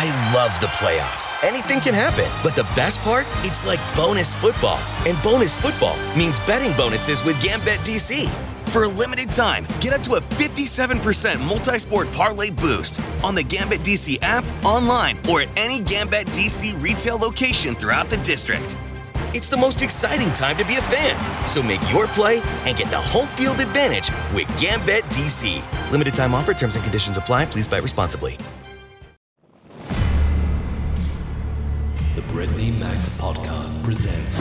I love the playoffs. Anything can happen. But the best part? It's like bonus football. And bonus football means betting bonuses with Gambit DC. For a limited time, get up to a 57% multi-sport parlay boost on the Gambit DC app, online, or at any Gambit DC retail location throughout the district. It's the most exciting time to be a fan. So make your play and get the home field advantage with Gambit DC. Limited time offer, terms and conditions apply. Please buy responsibly. The Brittany Mac Podcast presents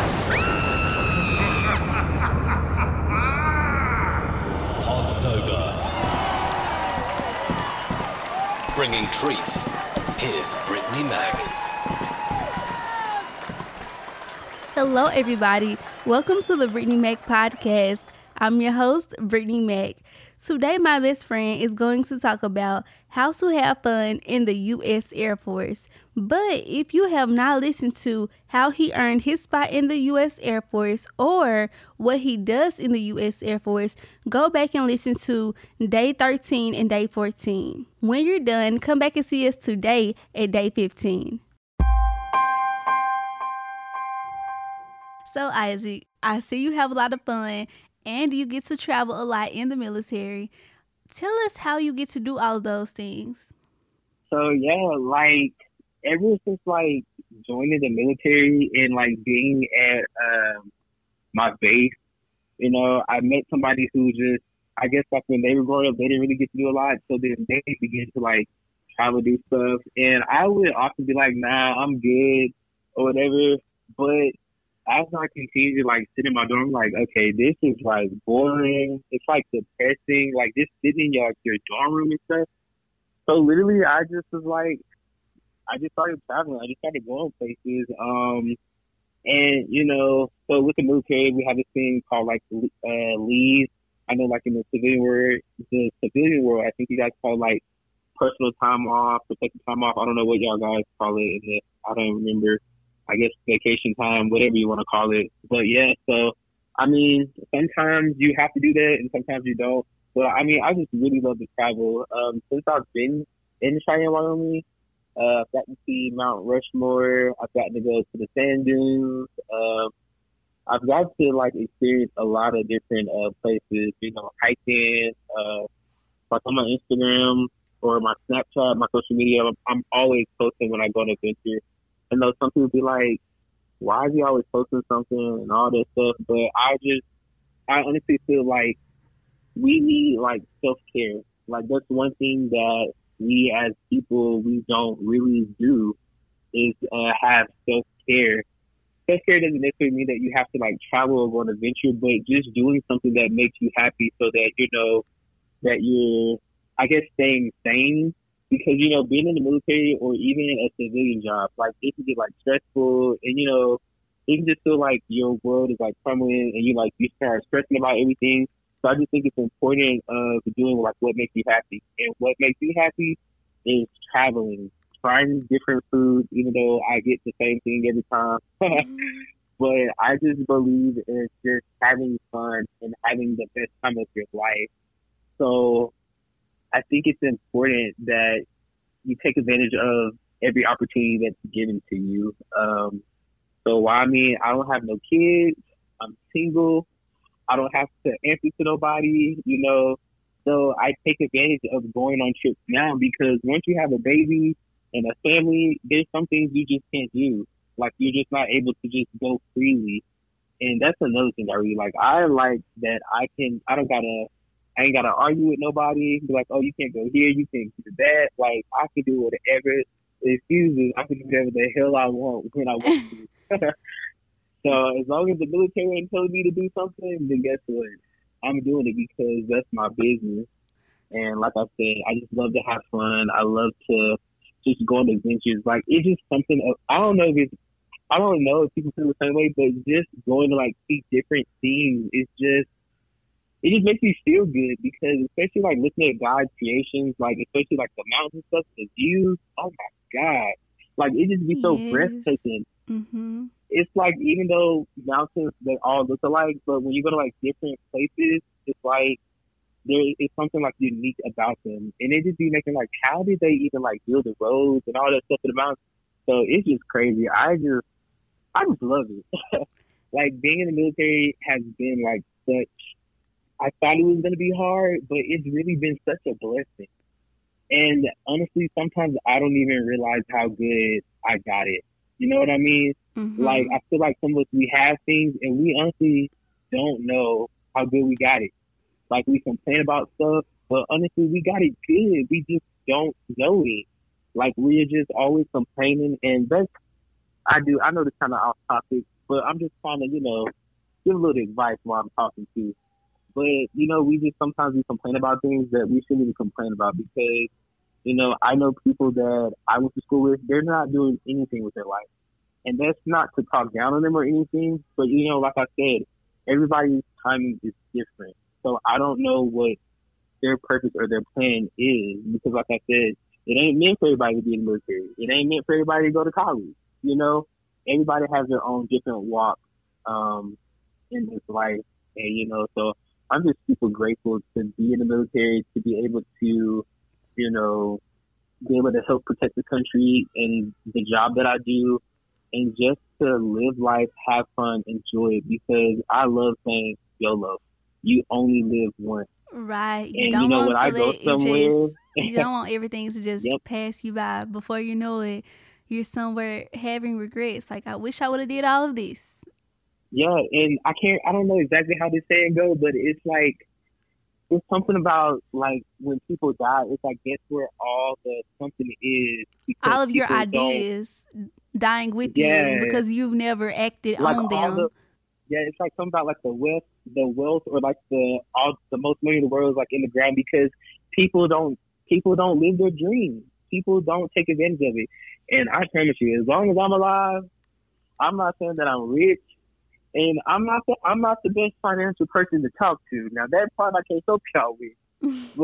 Podtober. Bringing treats. Here's Brittany Mac. Hello, everybody. Welcome to the Brittany Mac Podcast. I'm your host, Brittany Mac. Today, my best friend is going to talk about how to have fun in the U.S. Air Force. But if you have not listened to how he earned his spot in the U.S. Air Force or what he does in the U.S. Air Force, go back and listen to Day 13 and Day 14. When you're done, come back and see us today at Day 15. So, Isaac, I see you have a lot of fun and you get to travel a lot in the military. Tell us how you get to do all of those things. So, ever since, joining the military and, being at my base, I met somebody who just, I guess, when they were growing up, they didn't really get to do a lot. So then they began to, travel, do stuff. And I would often be like, nah, I'm good or whatever. But as I continue to, sit in my dorm, okay, this is, boring. It's, depressing. Just sitting in your dorm room and stuff. So, literally, I just was I just started traveling. I just started going places. So with the military, we have this thing called leave. I know in the civilian world, I think you guys call personal time off, protected time off. I don't know what y'all guys call it. I don't remember. I guess vacation time, whatever you want to call it. But yeah, so sometimes you have to do that and sometimes you don't. But I just really love to travel. Since I've been in Cheyenne, Wyoming, I've gotten to see Mount Rushmore. I've gotten to go to the sand dunes. I've got to experience a lot of different places. Hiking. On my Instagram or my Snapchat, my social media, I'm always posting when I go on an adventure. I know some people be like, "Why is he always posting something?" and all that stuff. But I honestly feel like we need self-care. That's one thing that we as people, we don't really do is have self-care. Self-care doesn't necessarily mean that you have to travel or go on an adventure, but just doing something that makes you happy so that that you're, I guess, staying sane. Because, being in the military or even a civilian job, it can get stressful and, it can just feel like your world is crumbling and you start stressing about everything. So I just think it's important doing what makes you happy. And what makes me happy is traveling, trying different foods, even though I get the same thing every time. But I just believe in just having fun and having the best time of your life. So I think it's important that you take advantage of every opportunity that's given to you. So I don't have no kids. I'm single. I don't have to answer to nobody, So I take advantage of going on trips now because once you have a baby and a family, there's some things you just can't do. You're just not able to just go freely. And that's another thing I really like. I like that I ain't gotta argue with nobody. Be like, oh, you can't go here, you can't do that. I can do whatever excuses. I can do whatever the hell I want when I want to. So as long as the military ain't telling me to do something, then guess what? I'm doing it because that's my business. And like I said, I just love to have fun. I love to just go on adventures. It's just something. I don't know if people feel the same way, but just going to see different things, it just makes me feel good because especially looking at God's creations, especially the mountains and stuff, the views, oh my God. It just be so breathtaking. Mm-hmm. It's even though mountains, they all look alike, but when you go to different places, it's there is something like unique about them, and it just be making like, how did they even like build the roads and all that stuff in the mountains? So it's just crazy. I just love it. Like being in the military has been like such. I thought it was gonna be hard, but it's really been such a blessing. And honestly, sometimes I don't even realize how good I got it. You know what I mean? Mm-hmm. Like, I feel like some of us, we have things and we honestly don't know how good we got it. Like, we complain about stuff, but honestly, we got it good. We just don't know it. Like, we're just always complaining. And I know this kind of off topic, but I'm just trying to, give a little advice while I'm talking to you. But, sometimes we complain about things that we shouldn't even complain about because, I know people that I went to school with, they're not doing anything with their life. And that's not to talk down on them or anything, but, like I said, everybody's timing is different. So I don't know what their purpose or their plan is because, like I said, it ain't meant for everybody to be in the military. It ain't meant for everybody to go to college. Everybody has their own different walk in this life. And, so I'm just super grateful to be in the military, to be able to, be able to help protect the country and the job that I do, and just to live life, have fun, enjoy it, because I love saying YOLO. You only live once. Right. You don't want to let it just, you don't want everything to just pass you by. Before you know it, you're somewhere having regrets. Like, I wish I would have did all of this. Yeah, and I don't know exactly how this saying goes, but it's like, it's something about, like, when people die, it's like that's where all the something is. All of your ideas dying with you because you've never acted like on them. It's like something about, like, the wealth, or, like, the most money in the world is, like, in the ground because people don't live their dreams. People don't take advantage of it. And I promise you, as long as I'm alive, I'm not saying that I'm rich. And I'm not the best financial person to talk to. Now that part I can't help y'all with,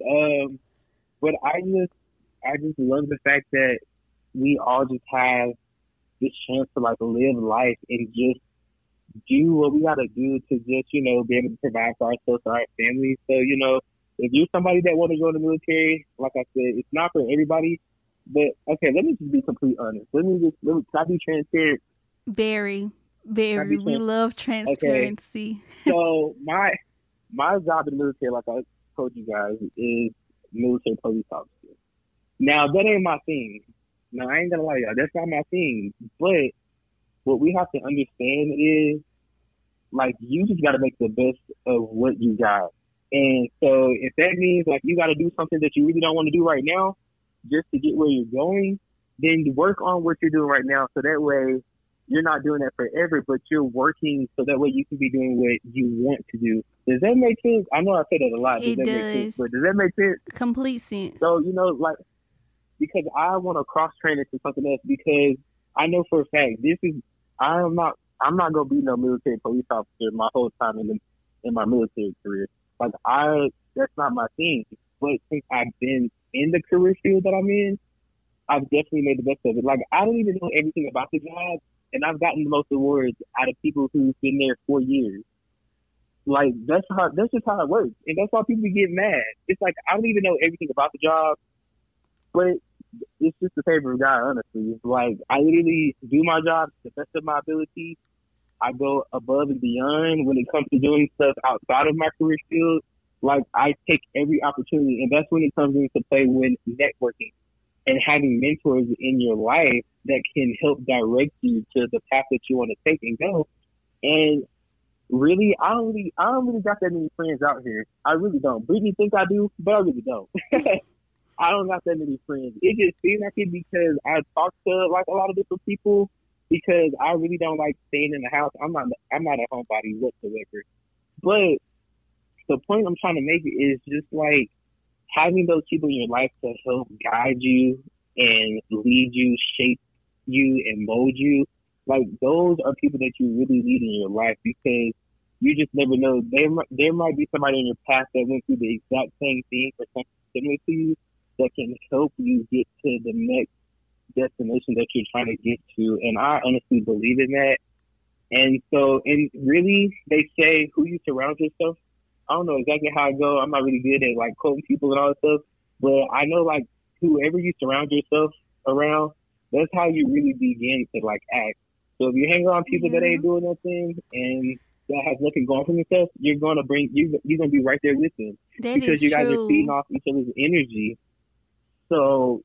but I just love the fact that we all just have this chance to like live life and just do what we gotta do to just be able to provide for ourselves, for our families. So if you're somebody that want to join the military, like I said, it's not for everybody. But okay, let me just be completely honest. Can I be transparent? Very. We love transparency. Okay. So my job in the military, like I told you guys, is military police officer. Now that ain't my thing. Now I ain't gonna lie to y'all, that's not my thing. But what we have to understand is, like, you just gotta make the best of what you got. And so if that means like you gotta do something that you really don't want to do right now, just to get where you're going, then work on what you're doing right now. So that way you're not doing that forever, but you're working so that way you can be doing what you want to do. Does that make sense? I know I say that a lot. It does. Make sense, but does that make sense? Complete sense. So, like, because I want to cross-train into something else, because I know for a fact I'm not going to be no military police officer my whole time in my military career. Like, that's not my thing. But since I've been in the career field that I'm in, I've definitely made the best of it. Like, I don't even know everything about the job, and I've gotten the most awards out of people who've been there 4 years. Like, that's just how it works. And that's why people get mad. It's like, I don't even know everything about the job, but it's just the favor of God, honestly. It's like, I literally do my job to the best of my ability. I go above and beyond when it comes to doing stuff outside of my career field. Like, I take every opportunity, and that's when it comes into play when networking and having mentors in your life that can help direct you to the path that you want to take and go. And really, I don't really got that many friends out here. I really don't. Brittany thinks I do, but I really don't. I don't got that many friends. It just seems like it because I talk to like a lot of different people, because I really don't like staying in the house. I'm not a homebody whatsoever. But the point I'm trying to make is just like having those people in your life to help guide you and lead you, shape you, and mold you. Like, those are people that you really need in your life, because you just never know. There might be somebody in your past that went through the exact same thing or something similar to you that can help you get to the next destination that you're trying to get to. And I honestly believe in that. And so, and really, they say who you surround yourself I don't know exactly how it go. I'm not really good at like quoting people and all that stuff, but I know like whoever you surround yourself around, that's how you really begin to like act. So if you hang around people that ain't doing nothing and that has nothing going for themselves, you're gonna be right there with them because you guys are feeding off each other's energy. So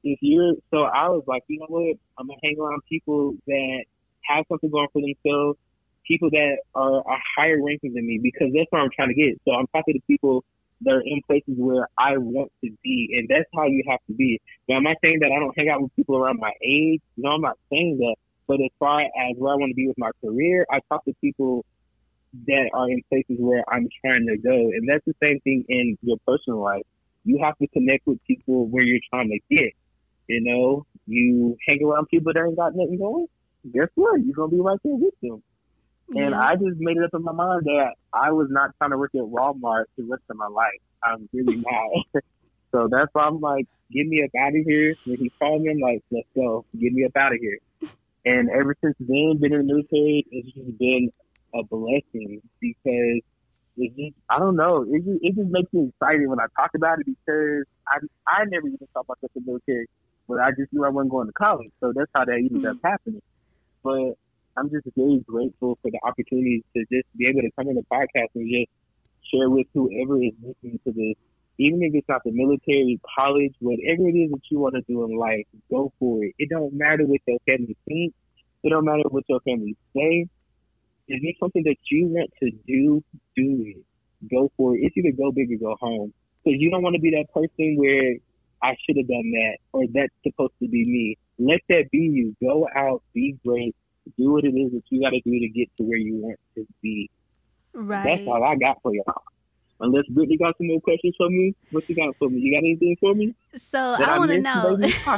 I was like, you know what? I'm gonna hang around people that have something going for themselves, people that are higher ranking than me, because that's what I'm trying to get. So I'm talking to people that are in places where I want to be, and that's how you have to be. Now, am I saying that I don't hang out with people around my age? No, I'm not saying that. But as far as where I want to be with my career, I talk to people that are in places where I'm trying to go. And that's the same thing in your personal life. You have to connect with people where you're trying to get. You know, you hang around people that ain't got nothing going, guess what? You're going to be right there with them. Yeah. And I just made it up in my mind that I was not trying to work at Walmart the rest of my life. I'm really not. So that's why I'm like, get me up out of here. When he called me, I'm like, let's go. Get me up out of here. And ever since then, been in the military, it's just been a blessing because it's just, I don't know, it just makes me excited when I talk about it because I never even thought about the military, but I just knew I wasn't going to college. So that's how that ended up happening. But I'm just very grateful for the opportunity to just be able to come on the podcast and just share with whoever is listening to this. Even if it's not the military, college, whatever it is that you want to do in life, go for it. It don't matter what your family thinks. It don't matter what your family say. If it's something that you want to do it. Go for it. It's either go big or go home. Because you don't want to be that person where I should have done that or that's supposed to be me. Let that be you. Go out, be great, do what it is that you got to do to get to where you want to be. Right. That's all I got for y'all. Unless Brittany got some more questions for me, what you got for me? You got anything for me? So I want to know.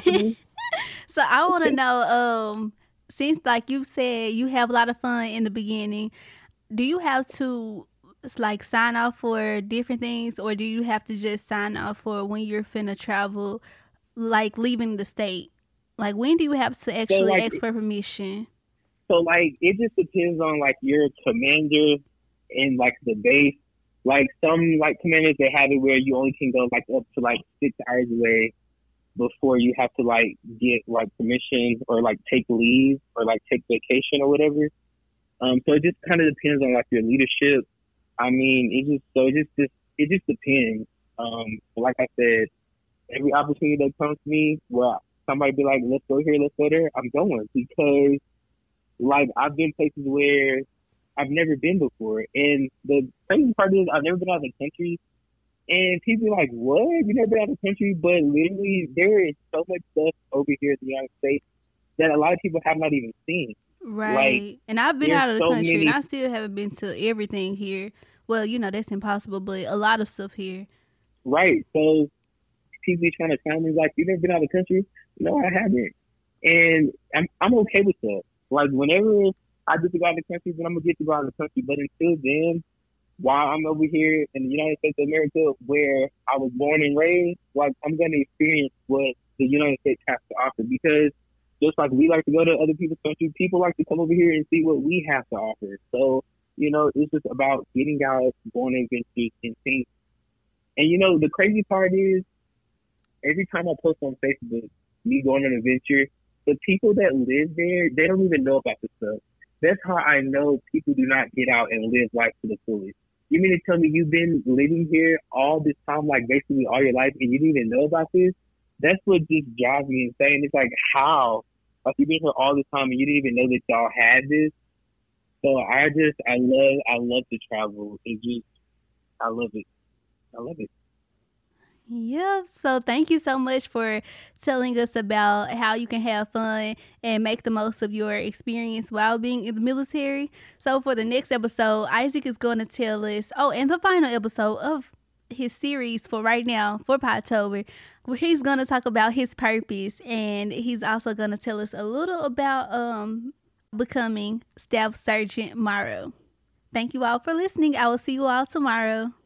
So I want to know. Since like you said, you have a lot of fun in the beginning. Do you have to like sign off for different things, or do you have to just sign off for when you're finna travel, like leaving the state? Like when do you have to actually ask for permission? So like it just depends on like your commander and like the base. Like some like commanders, they have it where you only can go like up to like 6 hours away before you have to like get like permission or like take leave or like take vacation or whatever. So it just kind of depends on like your leadership. I mean, it just depends. Like I said, every opportunity that comes to me where somebody be like, let's go here, let's go there, I'm going, because like I've been places where I've never been before. And the crazy part is I've never been out of the country. And people are like, what? You never been out of the country? But literally, there is so much stuff over here in the United States that a lot of people have not even seen. Right. Like, and I've been out of the country, and I still haven't been to everything here. Well, you know, that's impossible, but a lot of stuff here. Right. So people be trying to tell me, like, you never been out of the country? No, I haven't. And I'm okay with that. Like, whenever I get to go out of the country, then I'm going to get to go out of the country. But until then, while I'm over here in the United States of America, where I was born and raised, like, I'm going to experience what the United States has to offer. Because just like we like to go to other people's countries, people like to come over here and see what we have to offer. So, you know, it's just about getting out, going on adventures and things. And, you know, the crazy part is, every time I post on Facebook, me going on an adventure, the people that live there, they don't even know about this stuff. That's how I know people do not get out and live life to the fullest. You mean to tell me you've been living here all this time, like basically all your life, and you didn't even know about this? That's what just drives me insane. It's like, how? Like, you've been here all this time and you didn't even know that y'all had this? So I love to travel. I love it. I love it. Yep. So thank you so much for telling us about how you can have fun and make the most of your experience while being in the military. So for the next episode, Isaac is going to tell us, and the final episode of his series for right now, for Podtober, where he's going to talk about his purpose, and he's also going to tell us a little about becoming Staff Sergeant Morrow. Thank you all for listening. I will see you all tomorrow.